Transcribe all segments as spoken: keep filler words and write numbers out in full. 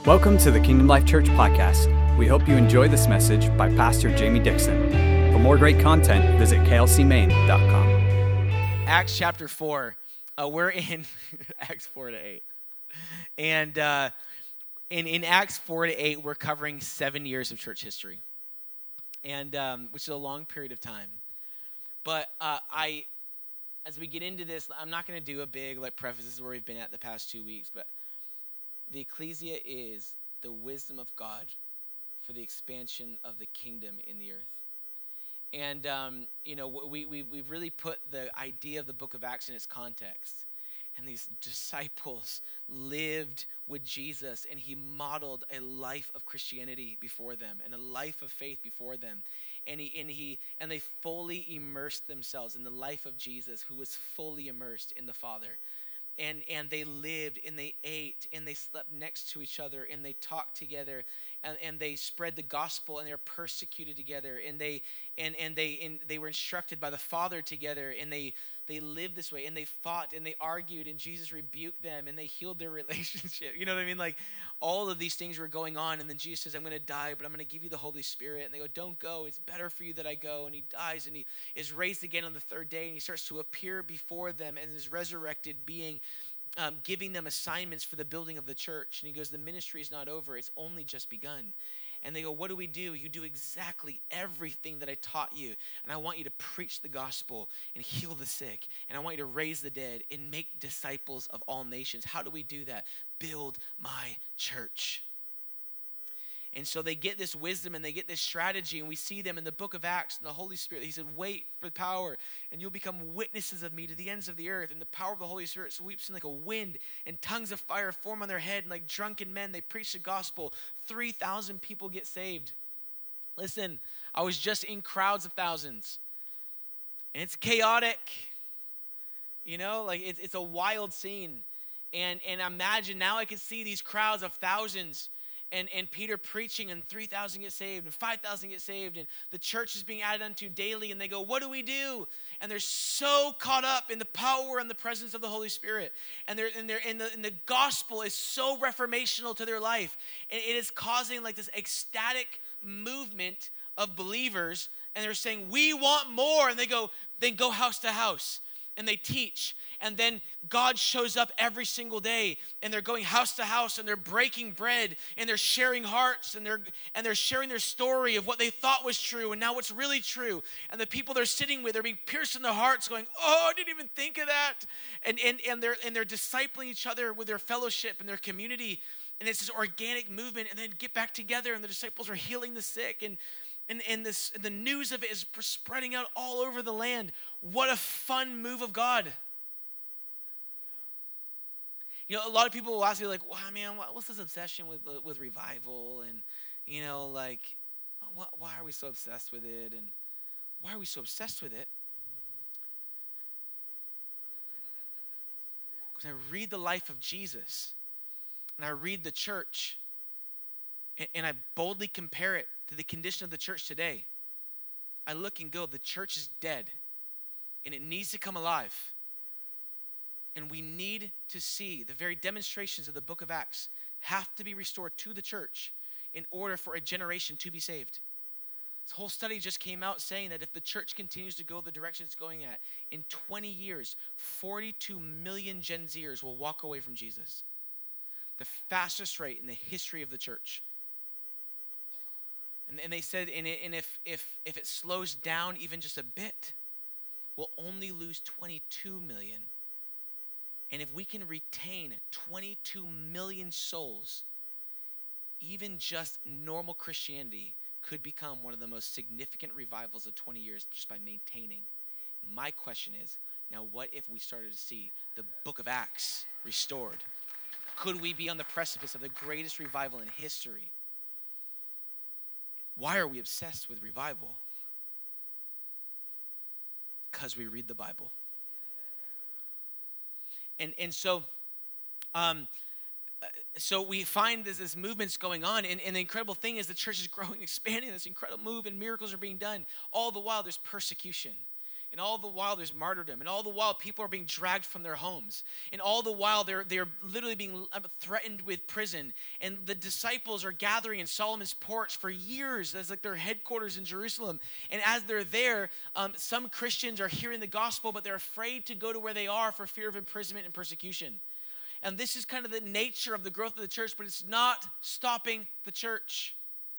Welcome to the Kingdom Life Church podcast. We hope you enjoy this message by Pastor Jamie Dixon. For more great content, visit k l c maine dot com. Acts chapter four. Uh, we're in Acts four to eight. And uh, in, in Acts four to eight, we're covering seven years of church history, and um, which is a long period of time. But uh, I, as we get into this, I'm not going to do a big like preface. This is where we've been at the past two weeks, but the ecclesia is the wisdom of God for the expansion of the kingdom in the earth. And, um, you know, we, we, we've really put the idea of the book of Acts in its context. And these disciples lived with Jesus, and he modeled a life of Christianity before them and a life of faith before them. And he and he and they fully immersed themselves in the life of Jesus, who was fully immersed in the Father. And and they lived and they ate and they slept next to each other and they talked together and, and they spread the gospel and they were persecuted together and they and and they and they were instructed by the Father together and they they lived this way and they fought and they argued and Jesus rebuked them and they healed their relationship. You know what I mean? Like all of these things were going on, and then Jesus says, "I'm going to die, but I'm going to give you the Holy Spirit." And they go, "Don't go. It's better for you that I go." And he dies and he is raised again on the third day, and he starts to appear before them as this resurrected being, um, giving them assignments for the building of the church. And he goes, "The ministry is not over. It's only just begun." And they go, "What do we do?" "You do exactly everything that I taught you. And I want you to preach the gospel and heal the sick. And I want you to raise the dead and make disciples of all nations." How do we do that? Build my church. And so they get this wisdom and they get this strategy, and we see them in the book of Acts and the Holy Spirit. He said, "Wait for power, and you'll become witnesses of me to the ends of the earth." And the power of the Holy Spirit sweeps in like a wind, and tongues of fire form on their head, and like drunken men, they preach the gospel. three thousand people get saved. Listen, I was just in crowds of thousands, and it's chaotic. You know, like it's, it's a wild scene. And, and imagine now I can see these crowds of thousands. And, and Peter preaching, and three thousand get saved, and five thousand get saved, and the church is being added unto daily, and they go, "What do we do?" And they're so caught up in the power and the presence of the Holy Spirit, and they're and they're and the, and the gospel is so reformational to their life, and it is causing like this ecstatic movement of believers, and they're saying, "We want more," and they go, then go house to house. And they teach, and then God shows up every single day, and they're going house to house, and they're breaking bread, and they're sharing hearts, and they're and they're sharing their story of what they thought was true, and now what's really true. And the people they're sitting with, they're being pierced in their hearts, going, "Oh, I didn't even think of that." And and and they're and they're discipling each other with their fellowship and their community, and it's this organic movement. And then get back together, and the disciples are healing the sick, and. And, and this, the news of it is spreading out all over the land. What a fun move of God. You know, a lot of people will ask me, like, "Wow, man, what's this obsession with with revival? And, you know, like, why are we so obsessed with it? And why are we so obsessed with it?" Because I read the life of Jesus, and I read the church, and, and I boldly compare it to the condition of the church today. I look and go, the church is dead, and it needs to come alive. And we need to see the very demonstrations of the book of Acts have to be restored to the church in order for a generation to be saved. This whole study just came out saying that if the church continues to go the direction it's going at, in twenty years, forty-two million Gen Zers will walk away from Jesus. The fastest rate in the history of the church. And, and they said, and, it, and if, if, if it slows down even just a bit, we'll only lose twenty-two million. And if we can retain twenty-two million souls, even just normal Christianity could become one of the most significant revivals of twenty years just by maintaining. My question is, now what if we started to see the book of Acts restored? Could we be on the precipice of the greatest revival in history? Why are we obsessed with revival? Because we read the Bible. And and so um, so we find this, this movement's going on, and, and the incredible thing is the church is growing, expanding, this incredible move, and miracles are being done. All the while there's persecution. And all the while there's martyrdom. And all the while people are being dragged from their homes. And all the while they're, they're literally being threatened with prison. And the disciples are gathering in Solomon's porch for years as like their headquarters in Jerusalem. And as they're there, um, some Christians are hearing the gospel, but they're afraid to go to where they are for fear of imprisonment and persecution. And this is kind of the nature of the growth of the church, but it's not stopping the church.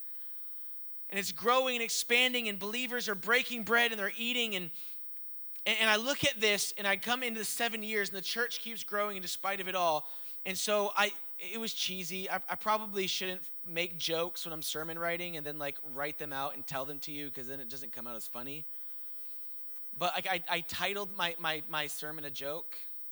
And it's growing and expanding, and believers are breaking bread and they're eating. And, and I look at this, and I come into the seven years, and the church keeps growing in despite of it all. And so I, it was cheesy. I, I probably shouldn't make jokes when I'm sermon writing and then like write them out and tell them to you, because then it doesn't come out as funny. But like I, I titled my, my, my sermon a joke,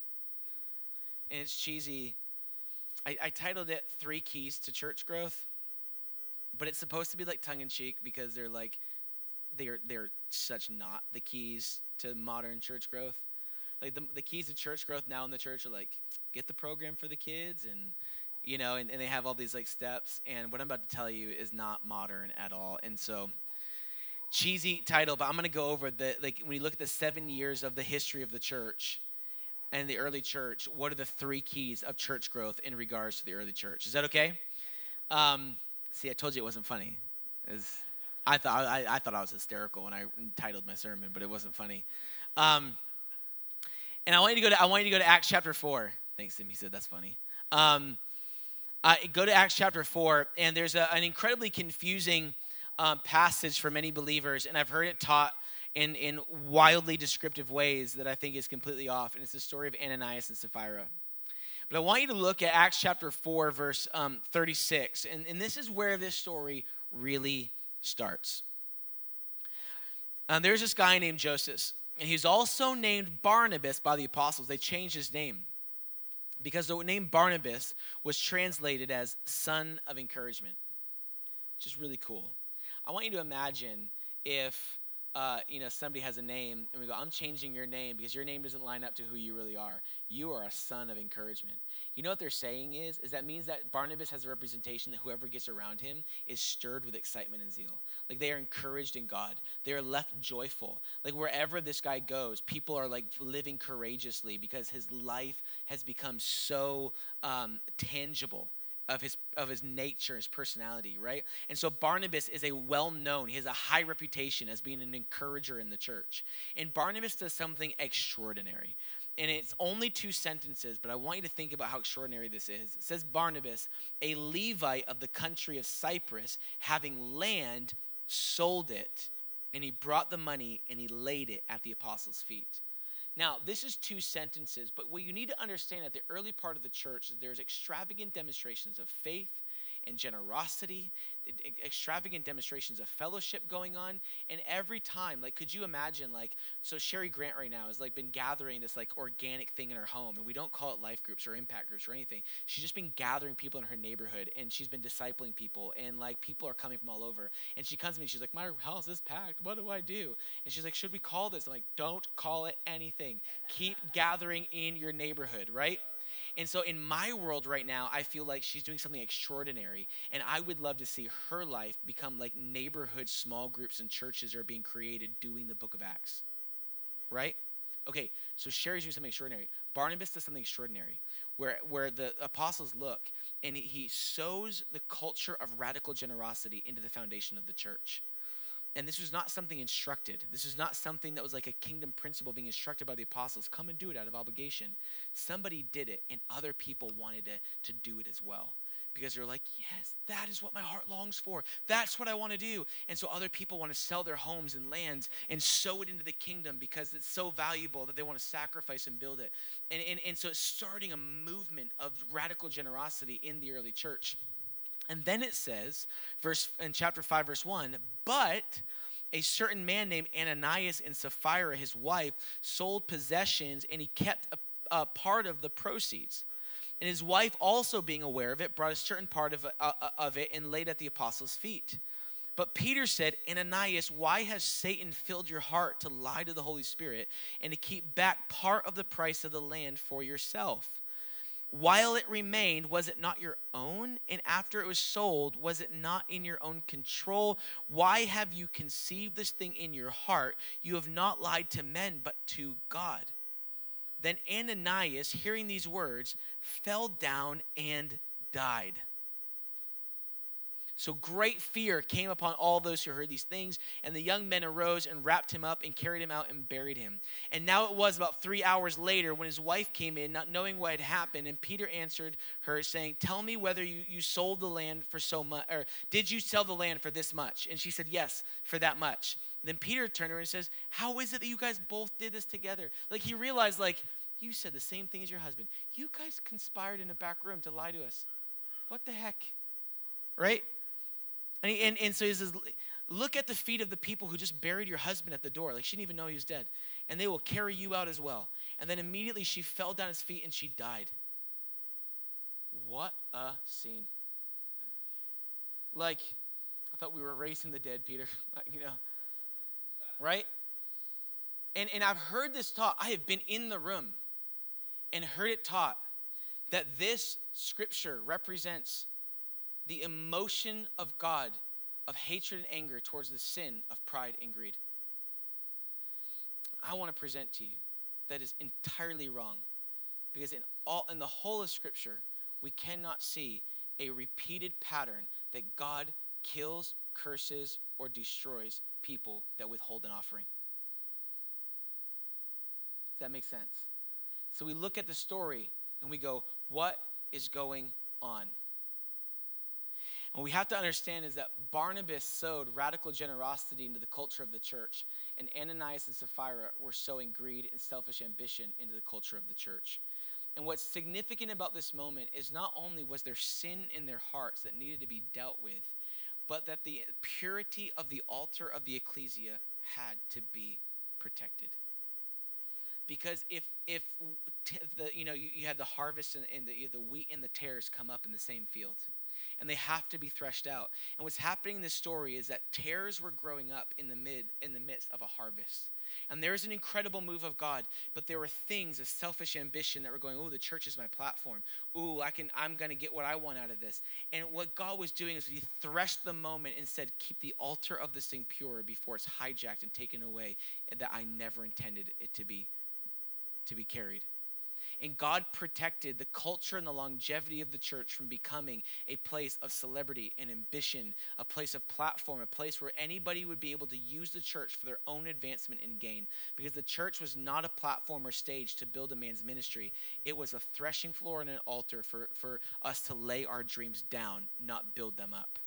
and it's cheesy. I, I titled it Three Keys to Church Growth. But it's supposed to be like tongue-in-cheek, because they're like, they're they're such not the keys to modern church growth. Like the, the keys to church growth now in the church are like, get the program for the kids, and you know, and, and they have all these like steps. And what I'm about to tell you is not modern at all. And so, cheesy title, but I'm going to go over the, like when you look at the seven years of the history of the church and the early church, what are the three keys of church growth in regards to the early church? Is that okay? Um, See, I told you it wasn't funny. It was, I thought I, I thought I was hysterical when I titled my sermon, but it wasn't funny. Um, and I want you to go to I want you to go to Acts chapter four. Thanks, Tim. He said that's funny. Um, I, go to Acts chapter four, and there's a, an incredibly confusing um, passage for many believers, and I've heard it taught in in wildly descriptive ways that I think is completely off. And it's the story of Ananias and Sapphira. But I want you to look at Acts chapter four, verse um, thirty-six. And, and this is where this story really starts. Um, there's this guy named Joseph. And he's also named Barnabas by the apostles. They changed his name, because the name Barnabas was translated as son of encouragement, which is really cool. I want you to imagine if Uh, you know, somebody has a name, and we go, I'm changing your name because your name doesn't line up to who you really are. You are a son of encouragement. You know what they're saying is, is that means that Barnabas has a representation that whoever gets around him is stirred with excitement and zeal. Like they are encouraged in God. They are left joyful. Like wherever this guy goes, people are like living courageously because his life has become so um, tangible. Of his of his nature, his personality, right? And so Barnabas is a well-known, he has a high reputation as being an encourager in the church. And Barnabas does something extraordinary. And it's only two sentences, but I want you to think about how extraordinary this is. It says Barnabas, a Levite of the country of Cyprus, having land, sold it, and he brought the money and he laid it at the apostles' feet. Now, this is two sentences, but what you need to understand at the early part of the church is there's extravagant demonstrations of faith and generosity, extravagant demonstrations of fellowship going on. And every time, like, could you imagine, like, so Sherry Grant right now has, like, been gathering this, like, organic thing in her home. And we don't call it life groups or impact groups or anything. She's just been gathering people in her neighborhood, and she's been discipling people. And, like, people are coming from all over. And she comes to me, she's like, my house is packed. What do I do? And she's like, should we call this? I'm like, don't call it anything. Keep gathering in your neighborhood, right? And so in my world right now, I feel like she's doing something extraordinary. And I would love to see her life become like neighborhood small groups and churches are being created doing the book of Acts. Right? Okay, so Sherry's doing something extraordinary. Barnabas does something extraordinary where, where the apostles look and he sows the culture of radical generosity into the foundation of the church. And this was not something instructed. This is not something that was like a kingdom principle being instructed by the apostles. Come and do it out of obligation. Somebody did it, and other people wanted to, to do it as well. Because they're like, yes, that is what my heart longs for. That's what I want to do. And so other people want to sell their homes and lands and sow it into the kingdom because it's so valuable that they want to sacrifice and build it. And, and, and so it's starting a movement of radical generosity in the early church. And then it says, verse in chapter five, verse one, but a certain man named Ananias and Sapphira, his wife, sold possessions, and he kept a, a part of the proceeds. And his wife, also being aware of it, brought a certain part of, uh, of it and laid at the apostles' feet. But Peter said, Ananias, why has Satan filled your heart to lie to the Holy Spirit and to keep back part of the price of the land for yourself? while it remained, was it not your own? And after it was sold, was it not in your own control? Why have you conceived this thing in your heart? You have not lied to men, but to God." Then Ananias, hearing these words, fell down and died. So great fear came upon all those who heard these things, and the young men arose and wrapped him up and carried him out and buried him. And now it was about three hours later when his wife came in, not knowing what had happened, and Peter answered her, saying, "Tell me whether you, you sold the land for so much, or did you sell the land for this much?" And she said, "Yes, for that much." Then Peter turned to her and says, "How is it that you guys both did this together?" Like he realized, like, you said the same thing as your husband. You guys conspired in a back room to lie to us. What the heck? Right? And, he, and, and so he says, look at the feet of the people who just buried your husband at the door. Like she didn't even know he was dead. And they will carry you out as well. And then immediately she fell down at his feet and she died. What a scene. Like, I thought we were raising the dead, Peter. You know, right? And, and I've heard this taught. I have been in the room and heard it taught that this scripture represents the emotion of God of hatred and anger towards the sin of pride and greed. I want to present to you that is entirely wrong, because in all in the whole of Scripture, we cannot see a repeated pattern that God kills, curses, or destroys people that withhold an offering. Does that make sense? So we look at the story and we go, what is going on? What we have to understand is that Barnabas sowed radical generosity into the culture of the church, and Ananias and Sapphira were sowing greed and selfish ambition into the culture of the church. And what's significant about this moment is not only was there sin in their hearts that needed to be dealt with, but that the purity of the altar of the ecclesia had to be protected. Because if if t- the you know you, you had the harvest and, and the, the wheat and the tares come up in the same field, and they have to be threshed out. And what's happening in this story is that tares were growing up in the mid in the midst of a harvest. And there's an incredible move of God, but there were things of selfish ambition that were going, "Oh, the church is my platform. Ooh, I can I'm going to get what I want out of this." And what God was doing is he threshed the moment and said, "Keep the altar of this thing pure before it's hijacked and taken away, that I never intended it to be to be carried." And God protected the culture and the longevity of the church from becoming a place of celebrity and ambition, a place of platform, a place where anybody would be able to use the church for their own advancement and gain. Because the church was not a platform or stage to build a man's ministry. It was a threshing floor and an altar for, for us to lay our dreams down, not build them up.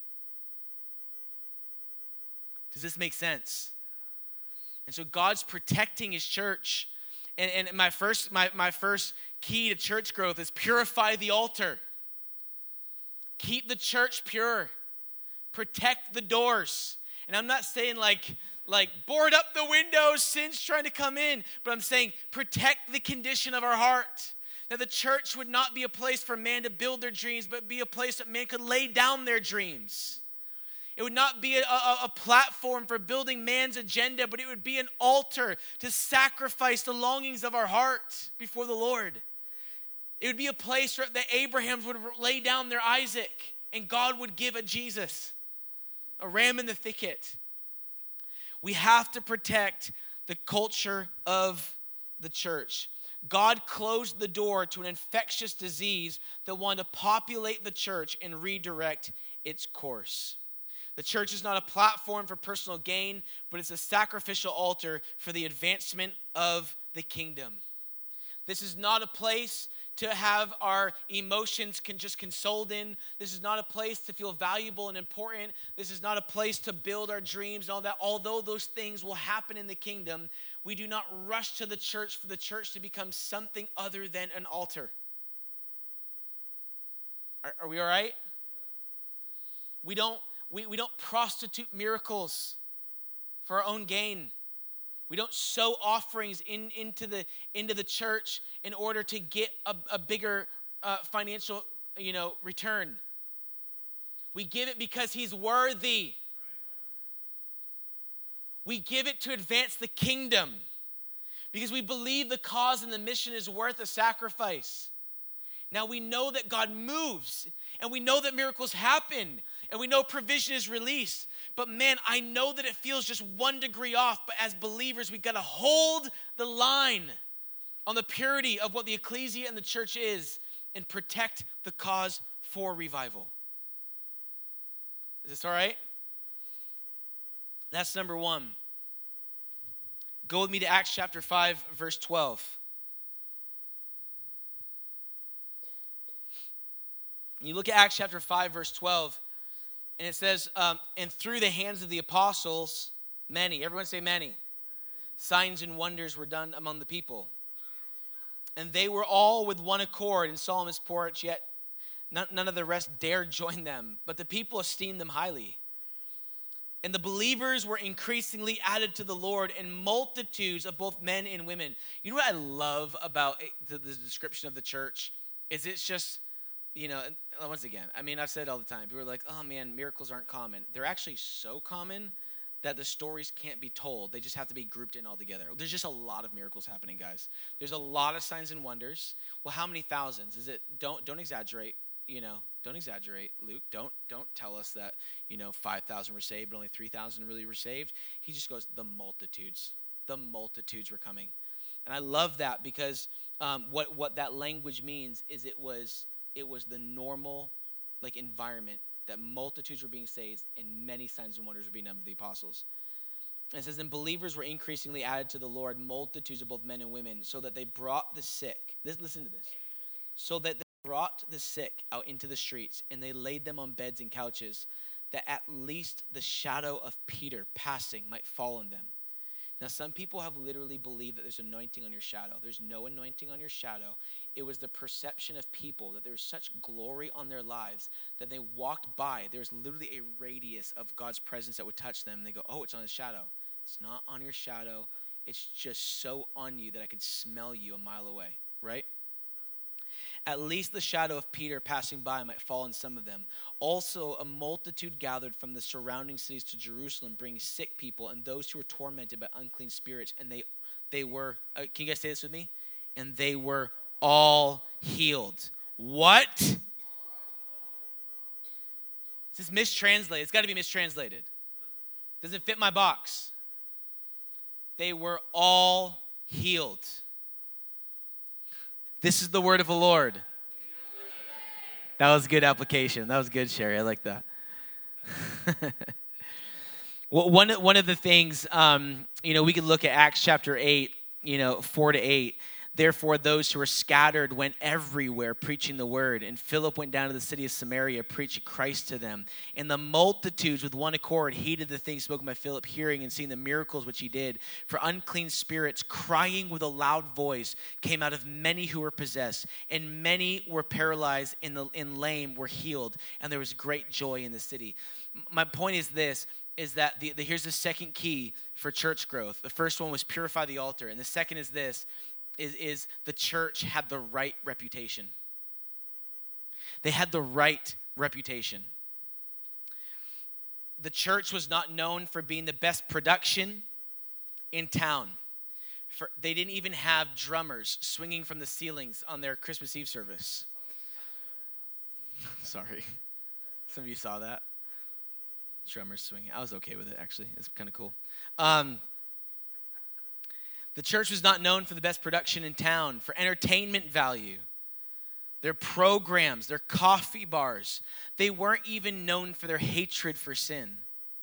Does this make sense? And so God's protecting his church. And, and my first my, my first key to church growth is purify the altar. Keep the church pure. Protect the doors. And I'm not saying like, like board up the windows, sin's trying to come in. But I'm saying protect the condition of our heart. That the church would not be a place for man to build their dreams, but be a place that man could lay down their dreams. It would not be a, a, a platform for building man's agenda, but it would be an altar to sacrifice the longings of our heart before the Lord. It would be a place where the Abrahams would lay down their Isaac and God would give a Jesus, a ram in the thicket. We have to protect the culture of the church. God closed the door to an infectious disease that wanted to populate the church and redirect its course. The church is not a platform for personal gain, but it's a sacrificial altar for the advancement of the kingdom. This is not a place to have our emotions can just consoled in. This is not a place to feel valuable and important. This is not a place to build our dreams and all that. Although those things will happen in the kingdom, we do not rush to the church for the church to become something other than an altar. Are, are we all right? We don't We, we don't prostitute miracles for our own gain. We don't sow offerings in, into, the, into the church in order to get a, a bigger uh, financial you know, return. We give it because he's worthy. We give it to advance the kingdom because we believe the cause and the mission is worth a sacrifice. Now we know that God moves, and we know that miracles happen, and we know provision is released. But man, I know that it feels just one degree off, but as believers, we got to hold the line on the purity of what the ecclesia and the church is and protect the cause for revival. Is this all right? That's number one. Go with me to Acts chapter five, verse twelve. You look at Acts chapter five, verse twelve, and it says, um, and through the hands of the apostles, many, everyone say many, signs and wonders were done among the people. And they were all with one accord in Solomon's porch, yet none, none of the rest dared join them, but the people esteemed them highly. And the believers were increasingly added to the Lord, and multitudes of both men and women. You know what I love about it, the, the description of the church? Is it's just, you know, once again, I mean, I've said it all the time. People are like, oh man, miracles aren't common. They're actually so common that the stories can't be told. They just have to be grouped in all together. There's just a lot of miracles happening, guys. There's a lot of signs and wonders. Well, how many thousands? Is it, don't don't exaggerate, you know, don't exaggerate, Luke. Don't don't tell us that, you know, five thousand were saved, but only three thousand really were saved. He just goes, the multitudes. The multitudes were coming. And I love that because um, what, what that language means is it was it was the normal like environment that multitudes were being saved and many signs and wonders were being done by the apostles. And it says, and believers were increasingly added to the Lord, multitudes of both men and women, so that they brought the sick. This, listen to this. So that they brought the sick out into the streets, and they laid them on beds and couches, that at least the shadow of Peter passing might fall on them. Now, some people have literally believed that there's anointing on your shadow. There's no anointing on your shadow. It was the perception of people that there was such glory on their lives that they walked by. There was literally a radius of God's presence that would touch them. And they go, oh, it's on his shadow. It's not on your shadow. It's just so on you that I could smell you a mile away, right? At least the shadow of Peter passing by might fall on some of them. Also, a multitude gathered from the surrounding cities to Jerusalem, bringing sick people and those who were tormented by unclean spirits. And they they were, uh, can you guys say this with me? And they were all healed. What? This is mistranslated. It's got to be mistranslated. Doesn't fit my box. They were all healed. This is the word of the Lord. That was good application. That was good, Sherry. I like that. Well, one, one of the things, um, you know, we could look at Acts chapter eight, you know, four to eight. Therefore, those who were scattered went everywhere preaching the word. And Philip went down to the city of Samaria, preaching Christ to them. And the multitudes with one accord heeded the things spoken by Philip, hearing and seeing the miracles which he did. For unclean spirits, crying with a loud voice, came out of many who were possessed. And many were paralyzed and, the, and lame were healed. And there was great joy in the city. My point is this, is that the, the, here's the second key for church growth. The first one was purify the altar. And the second is this. Is, is the church had the right reputation. They had the right reputation. The church was not known for being the best production in town. For, they didn't even have drummers swinging from the ceilings on their Christmas Eve service. Sorry. Some of you saw that. Drummers swinging. I was okay with it, actually. It's kind of cool. Um... The church was not known for the best production in town, for entertainment value. Their programs, their coffee bars, they weren't even known for their hatred for sin.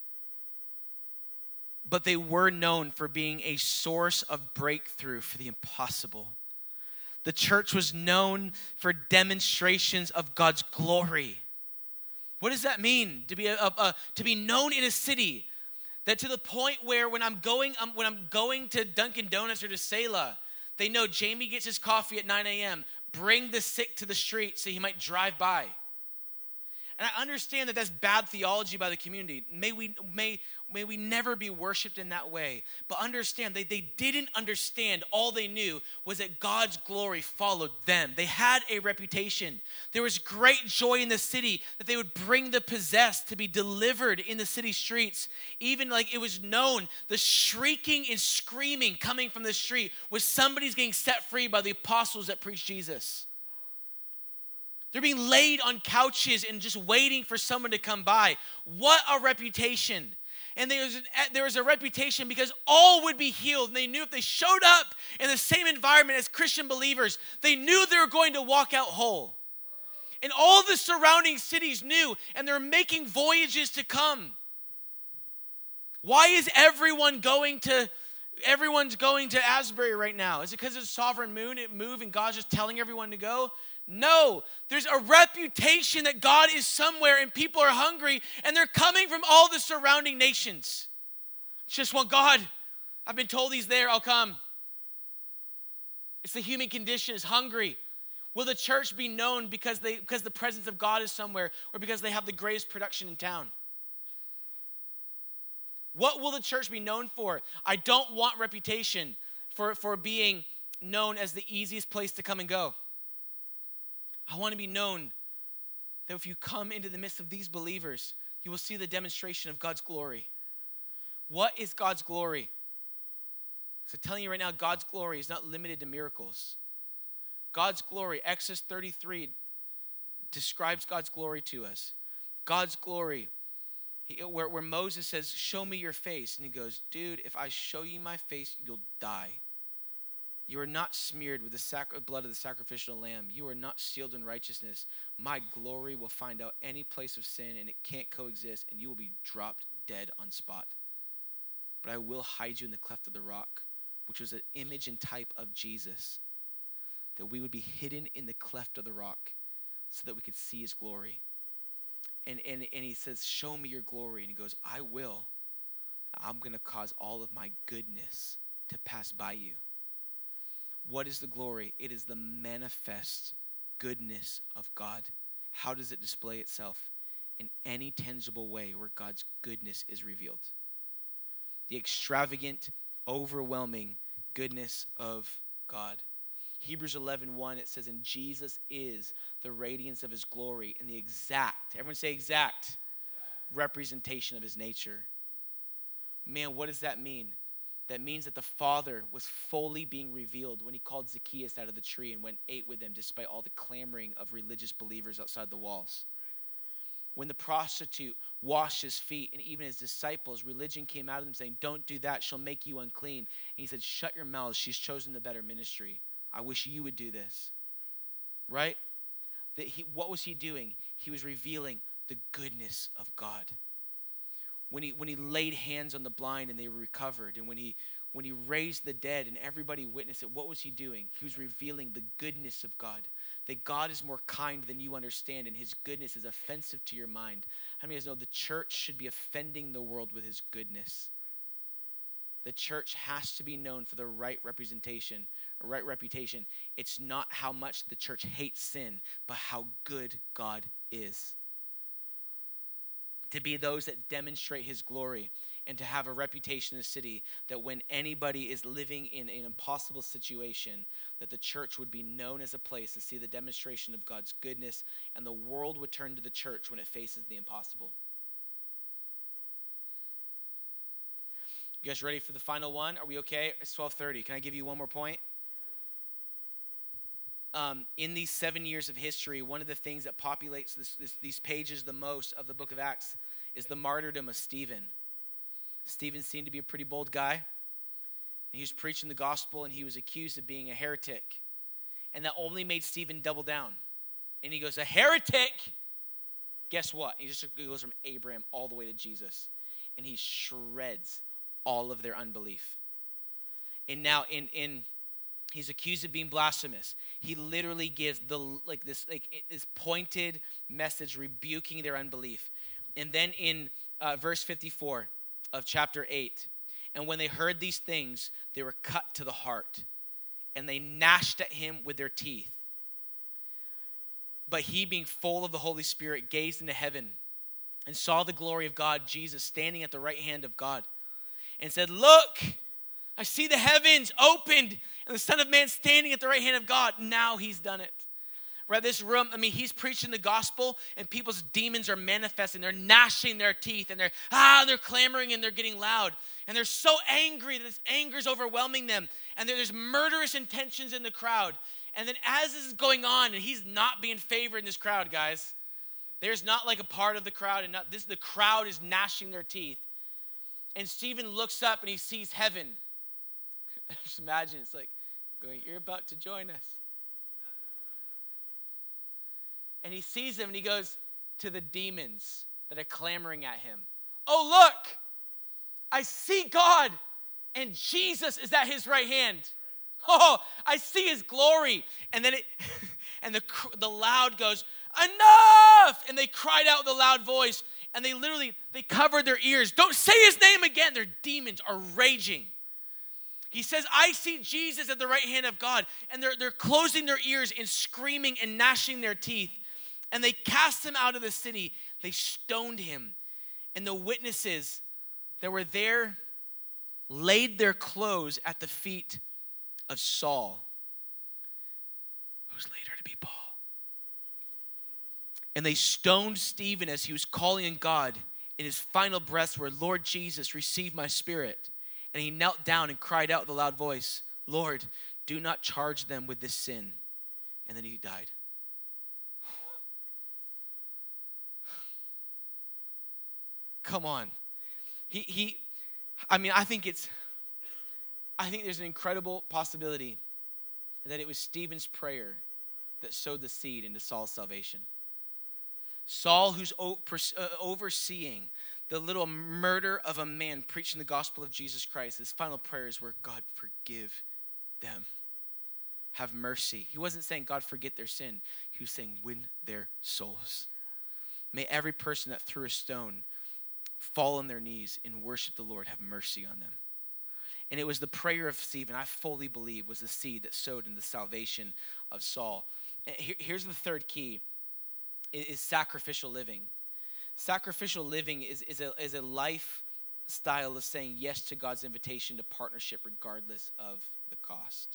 But they were known for being a source of breakthrough for the impossible. The church was known for demonstrations of God's glory. What does that mean? To be a, a, a to be known in a city that to the point where when I'm going um, when I'm going to Dunkin' Donuts or to Selah, they know Jamie gets his coffee at nine a.m. Bring the sick to the street so he might drive by. And I understand that that's bad theology by the community. May we may, may we never be worshiped in that way. But understand, they, they didn't understand. All they knew was that God's glory followed them. They had a reputation. There was great joy in the city that they would bring the possessed to be delivered in the city streets. Even like it was known, the shrieking and screaming coming from the street was somebody's getting set free by the apostles that preached Jesus. They're being laid on couches and just waiting for someone to come by. What a reputation. And there was, there was a reputation because all would be healed. And they knew if they showed up in the same environment as Christian believers, they knew they were going to walk out whole. And all the surrounding cities knew, and they're making voyages to come. Why is everyone going to, everyone's going to Asbury right now? Is it because it's a sovereign moon, it move, and God's just telling everyone to go? No, there's a reputation that God is somewhere and people are hungry and they're coming from all the surrounding nations. It's just, well, God, I've been told he's there, I'll come. It's the human condition, is hungry. Will the church be known because they because the presence of God is somewhere or because they have the greatest production in town? What will the church be known for? I don't want reputation for, for being known as the easiest place to come and go. I want to be known that if you come into the midst of these believers, you will see the demonstration of God's glory. What is God's glory? So I'm telling you right now, God's glory is not limited to miracles. God's glory, Exodus thirty-three describes God's glory to us. God's glory, he, where, where Moses says, show me your face. And he goes, dude, if I show you my face, you'll die. You are not smeared with the sac- blood of the sacrificial lamb. You are not sealed in righteousness. My glory will find out any place of sin, and it can't coexist, and you will be dropped dead on spot. But I will hide you in the cleft of the rock, which was an image and type of Jesus, that we would be hidden in the cleft of the rock so that we could see his glory. And, and, and he says, show me your glory. And he goes, I will. I'm going to cause all of my goodness to pass by you. What is the glory? It is the manifest goodness of God. How does it display itself? In any tangible way where God's goodness is revealed. The extravagant, overwhelming goodness of God. Hebrews eleven one, it says, and Jesus is the radiance of his glory and the exact, everyone say exact, representation of his nature. Man, what does that mean? That means that the Father was fully being revealed when he called Zacchaeus out of the tree and went ate with him despite all the clamoring of religious believers outside the walls. When the prostitute washed his feet and even his disciples, religion came out of them saying, don't do that, she'll make you unclean. And he said, shut your mouths, she's chosen the better ministry. I wish you would do this. Right? That he, what was he doing? He was revealing the goodness of God. When he when he laid hands on the blind and they recovered, and when he when he raised the dead and everybody witnessed it, what was he doing? He was revealing the goodness of God. That God is more kind than you understand, and his goodness is offensive to your mind. How many of you guys know the church should be offending the world with his goodness? The church has to be known for the right representation, a right reputation. It's not how much the church hates sin, but how good God is. To be those that demonstrate his glory, and to have a reputation in the city that when anybody is living in an impossible situation, that the church would be known as a place to see the demonstration of God's goodness, and the world would turn to the church when it faces the impossible. You guys ready for the final one? Are we okay? It's twelve thirty. Can I give you one more point? Um, in these seven years of history, one of the things that populates this, this, these pages the most of the book of Acts is the martyrdom of Stephen. Stephen seemed to be a pretty bold guy. And he was preaching the gospel, and he was accused of being a heretic. And that only made Stephen double down. And he goes, a heretic? Guess what? He just goes from Abraham all the way to Jesus. And he shreds all of their unbelief. And now in in he's accused of being blasphemous. He literally gives the like this like this pointed message rebuking their unbelief. And then in uh, verse fifty-four of chapter eight, and when they heard these things, they were cut to the heart, and they gnashed at him with their teeth. But he, being full of the Holy Spirit, gazed into heaven and saw the glory of God, Jesus, standing at the right hand of God, and said, look, I see the heavens opened and the Son of Man standing at the right hand of God. Now he's done it. Right, this room, I mean, he's preaching the gospel and people's demons are manifesting. They're gnashing their teeth and they're, ah, they're clamoring and they're getting loud. And they're so angry that this anger is overwhelming them. And there's murderous intentions in the crowd. And then as this is going on, and he's not being favored in this crowd, guys. There's not like a part of the crowd, and not this. The crowd is gnashing their teeth. And Stephen looks up and he sees heaven. Just imagine, it's like, going, you're about to join us. And he sees them and he goes to the demons that are clamoring at him. Oh, look, I see God and Jesus is at his right hand. Oh, I see his glory. And then it, and the, the loud goes, enough! And they cried out with a loud voice, and they literally, they covered their ears. Don't say his name again. Their demons are raging. He says, I see Jesus at the right hand of God. And they're, they're closing their ears and screaming and gnashing their teeth. And they cast him out of the city. They stoned him. And the witnesses that were there laid their clothes at the feet of Saul, who's later to be Paul. And they stoned Stephen as he was calling on God. In his final breaths were, Lord Jesus, receive my spirit. And he knelt down and cried out with a loud voice, Lord, do not charge them with this sin. And then he died. Come on. He, he, I mean, I think it's, I think there's an incredible possibility that it was Stephen's prayer that sowed the seed into Saul's salvation. Saul, who's overseeing the little murder of a man preaching the gospel of Jesus Christ, his final prayers were, God, forgive them. Have mercy. He wasn't saying, God, forget their sin. He was saying, win their souls. May every person that threw a stone fall on their knees and worship the Lord, have mercy on them. And it was the prayer of Stephen, I fully believe, was the seed that sowed in the salvation of Saul. And here, here's the third key, is sacrificial living. Sacrificial living is, is, a, is a lifestyle of saying yes to God's invitation to partnership regardless of the cost.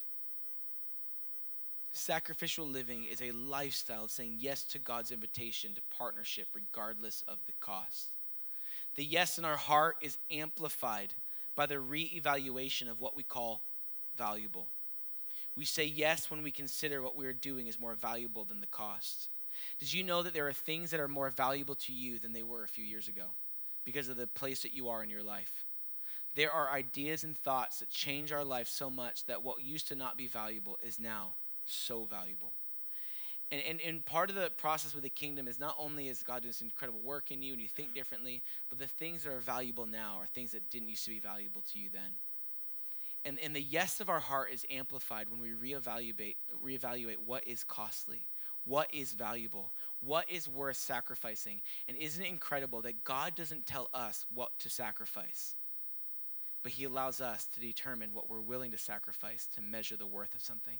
Sacrificial living is a lifestyle of saying yes to God's invitation to partnership regardless of the cost. The yes in our heart is amplified by the reevaluation of what we call valuable. We say yes when we consider what we are doing is more valuable than the cost. Did you know that there are things that are more valuable to you than they were a few years ago because of the place that you are in your life? There are ideas and thoughts that change our life so much that what used to not be valuable is now so valuable. And, and, and part of the process with the kingdom is not only is God doing this incredible work in you and you think differently, but the things that are valuable now are things that didn't used to be valuable to you then. And, and the yes of our heart is amplified when we reevaluate, reevaluate what is costly, what is valuable, what is worth sacrificing. And isn't it incredible that God doesn't tell us what to sacrifice, but he allows us to determine what we're willing to sacrifice to measure the worth of something.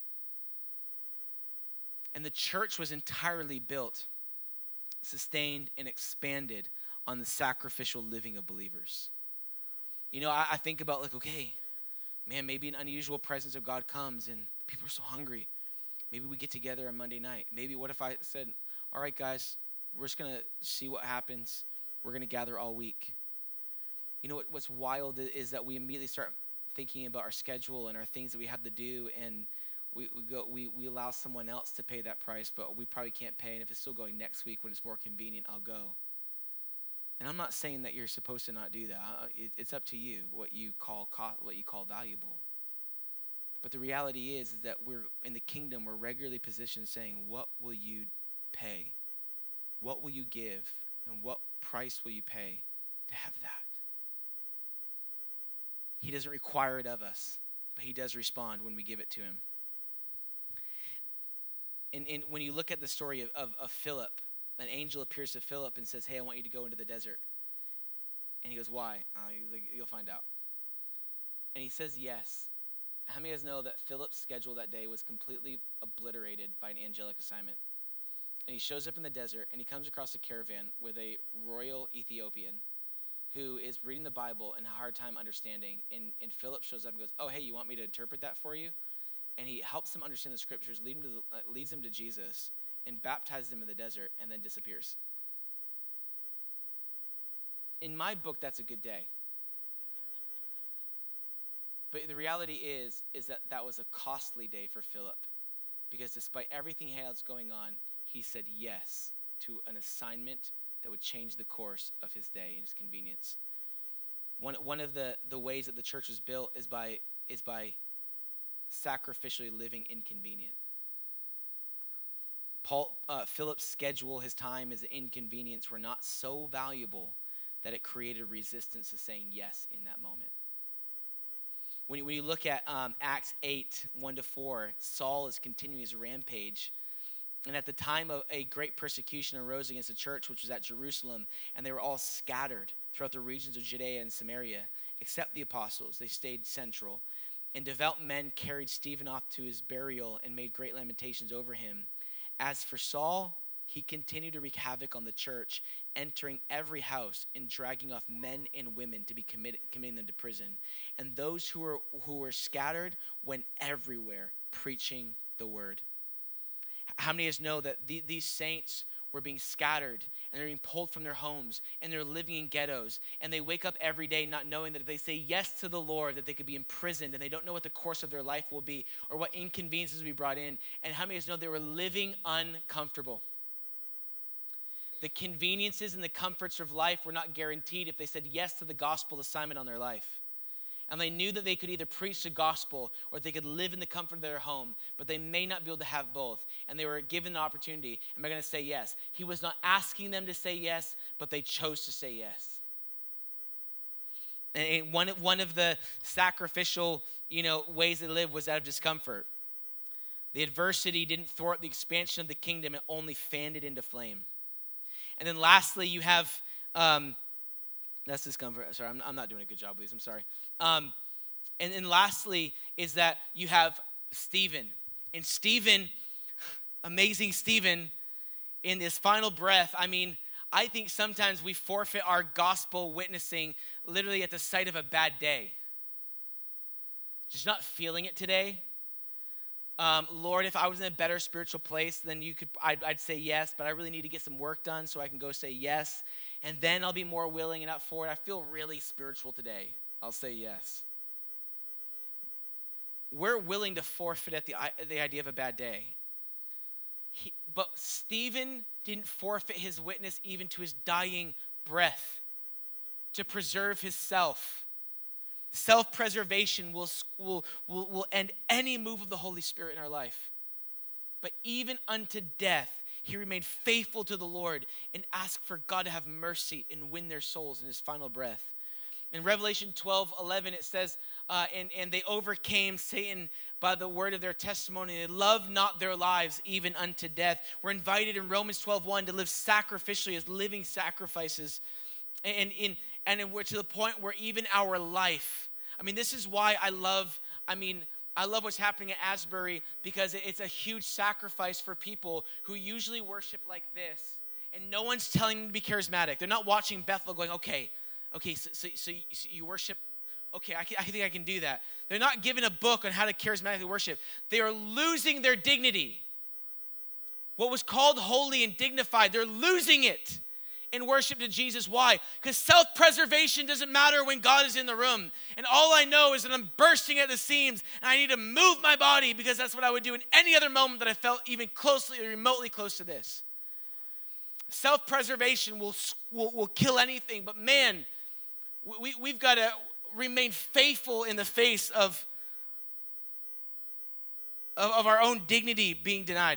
And the church was entirely built, sustained, and expanded on the sacrificial living of believers. You know, I, I think about like, okay, man, maybe an unusual presence of God comes and people are so hungry. Maybe we get together on Monday night. Maybe what if I said, all right, guys, we're just going to see what happens. We're going to gather all week. You know what, what's wild is that we immediately start thinking about our schedule and our things that we have to do, and We we go we, we allow someone else to pay that price, but we probably can't pay. And if it's still going next week when it's more convenient, I'll go. And I'm not saying that you're supposed to not do that. It, it's up to you what you call what you call valuable. But the reality is, is that we're in the kingdom. We're regularly positioned, saying, "What will you pay? What will you give? And what price will you pay to have that?" He doesn't require it of us, but he does respond when we give it to him. And, and when you look at the story of, of, of Philip, an angel appears to Philip and says, hey, I want you to go into the desert. And he goes, why? Uh, he's like, you'll find out. And he says yes. How many of us know that Philip's schedule that day was completely obliterated by an angelic assignment? And he shows up in the desert, and he comes across a caravan with a royal Ethiopian who is reading the Bible and a hard time understanding. And, and Philip shows up and goes, oh, hey, you want me to interpret that for you? And he helps him understand the scriptures, lead him to the, uh, leads him to Jesus, and baptizes him in the desert, and then disappears. In my book, that's a good day. But the reality is, is that that was a costly day for Philip, because despite everything he had going on, he said yes to an assignment that would change the course of his day and his convenience. One one of the, the ways that the church was built is by is by sacrificially living inconvenient. Paul uh, Philip's schedule, his time, his inconvenience were not so valuable that it created resistance to saying yes in that moment. When you, when you look at um, Acts eight, one to four, Saul is continuing his rampage. And at the time of a great persecution arose against the church, which was at Jerusalem, and they were all scattered throughout the regions of Judea and Samaria, except the apostles. They stayed central. And devout men carried Stephen off to his burial and made great lamentations over him. As for Saul, he continued to wreak havoc on the church, entering every house and dragging off men and women to be committed, committing them to prison. And those who were who were scattered went everywhere preaching the word. How many of us know that the, these saints were being scattered and they're being pulled from their homes and they're living in ghettos, and they wake up every day not knowing that if they say yes to the Lord that they could be imprisoned, and they don't know what the course of their life will be or what inconveniences will be brought in. And how many of us know they were living uncomfortable? The conveniences and the comforts of life were not guaranteed if they said yes to the gospel assignment on their life. And they knew that they could either preach the gospel or they could live in the comfort of their home, but they may not be able to have both. And they were given the opportunity. Am I going to say yes? He was not asking them to say yes, but they chose to say yes. And one, one of the sacrificial, you know, ways they lived was out of discomfort. The adversity didn't thwart the expansion of the kingdom. It only fanned it into flame. And then lastly, you have... Um, That's discomfort. Sorry, I'm, I'm not doing a good job with these. I'm sorry. Um, and then lastly is that you have Stephen. And Stephen, amazing Stephen, in his final breath, I mean, I think sometimes we forfeit our gospel witnessing literally at the sight of a bad day. Just not feeling it today. Um, Lord, if I was in a better spiritual place, then you could. I'd, I'd say yes, but I really need to get some work done so I can go say yes. And then I'll be more willing and up for it. I feel really spiritual today. I'll say yes. We're willing to forfeit at the, the idea of a bad day. He, but Stephen didn't forfeit his witness even to his dying breath to preserve his self. Self-preservation will, will, will, will end any move of the Holy Spirit in our life. But even unto death, he remained faithful to the Lord and asked for God to have mercy and win their souls in his final breath. In Revelation twelve eleven, it says, uh, and, and they overcame Satan by the word of their testimony. They loved not their lives even unto death. We're invited in Romans twelve one to live sacrificially as living sacrifices. And, in, and in, we're to the point where even our life, I mean, this is why I love, I mean, I love what's happening at Asbury, because it's a huge sacrifice for people who usually worship like this. And no one's telling them to be charismatic. They're not watching Bethel going, okay, okay, so, so, so, you, so you worship, okay, I, can, I think I can do that. They're not given a book on how to charismatically worship. They are losing their dignity. What was called holy and dignified, they're losing it in worship to Jesus. Why? Because self-preservation doesn't matter when God is in the room. And all I know is that I'm bursting at the seams and I need to move my body, because that's what I would do in any other moment that I felt even closely or remotely close to this. Self-preservation will, will, will kill anything. But man, we, we've got to remain faithful in the face of, of, of our own dignity being denied.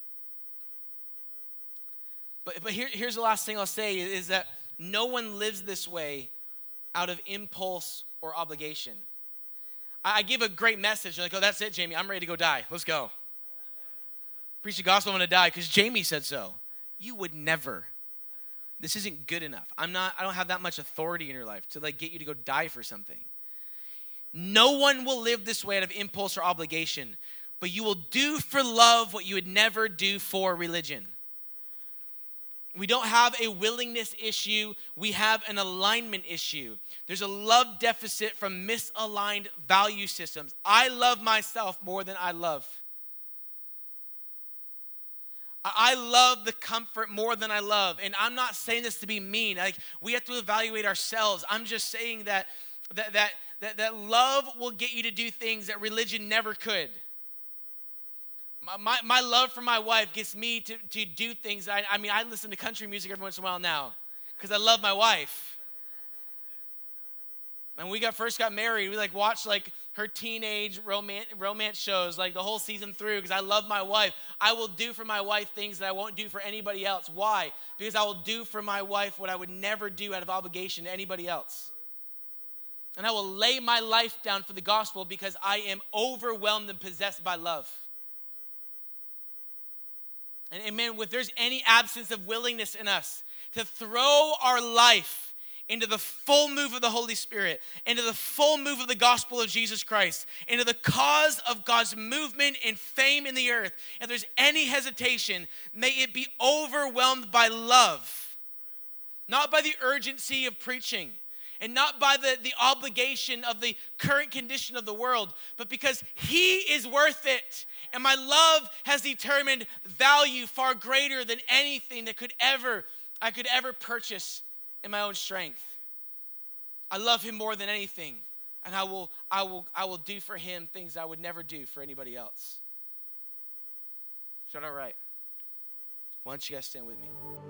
But but here, here's the last thing I'll say is that no one lives this way out of impulse or obligation. I, I give a great message. You're like, oh, that's it, Jamie. I'm ready to go die. Let's go. Preach the gospel, I'm going to die because Jamie said so. You would never. This isn't good enough. I'm not, I don't have that much authority in your life to like get you to go die for something. No one will live this way out of impulse or obligation, but you will do for love what you would never do for religion. We don't have a willingness issue. We have an alignment issue. There's a love deficit from misaligned value systems. I love myself more than I love. I love the comfort more than I love. And I'm not saying this to be mean. Like, we have to evaluate ourselves. I'm just saying that that that that, that love will get you to do things that religion never could. My, my, my love for my wife gets me to, to do things. I, I mean, I listen to country music every once in a while now because I love my wife. And when we got first got married, we like watched like her teenage romance, romance shows like the whole season through because I love my wife. I will do for my wife things that I won't do for anybody else. Why? Because I will do for my wife what I would never do out of obligation to anybody else. And I will lay my life down for the gospel because I am overwhelmed and possessed by love. And amen, if there's any absence of willingness in us to throw our life into the full move of the Holy Spirit, into the full move of the gospel of Jesus Christ, into the cause of God's movement and fame in the earth, if there's any hesitation, may it be overwhelmed by love, not by the urgency of preaching, and not by the, the obligation of the current condition of the world, but because he is worth it. And my love has determined value far greater than anything that could ever, I could ever purchase in my own strength. I love him more than anything. And I will, I will, I will do for him things I would never do for anybody else. Is that all right? Why don't you guys stand with me?